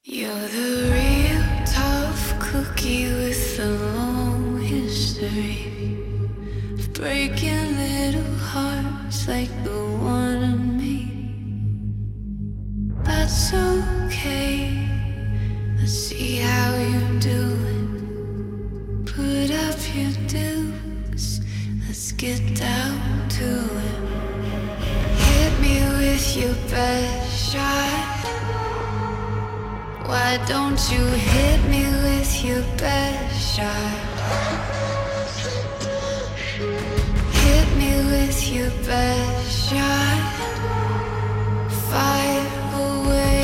You're the real tough cookie with a long history of breaking little hearts like the one in me. That's okay, let's see how you're doing. Put up your dukes, let's get down to it. Hit me with your best shot. Why don't you hit me with your best shot? Hit me with your best shot. Fire away.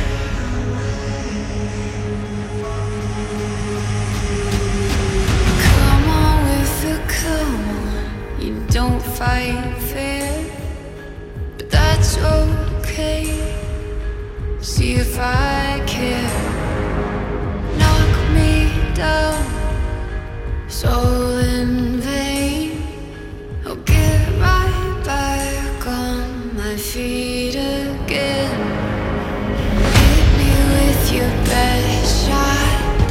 Come on with the come on. You don't fight fair, but that's okay. See if I care. Knock me down, so in vain. I'll get right back on my feet again. Hit me with your best shot.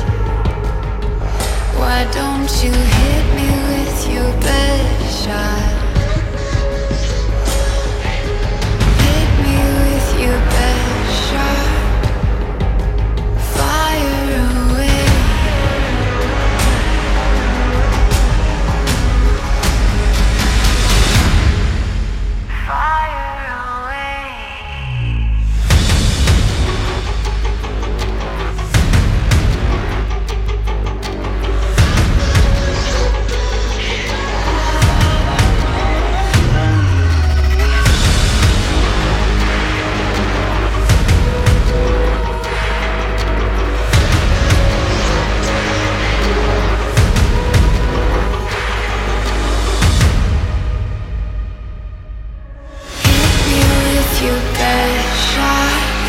Why don't you hit me with your best shot? Hit me with your best shot.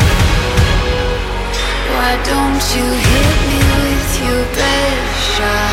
Why don't you hit me with your best shot?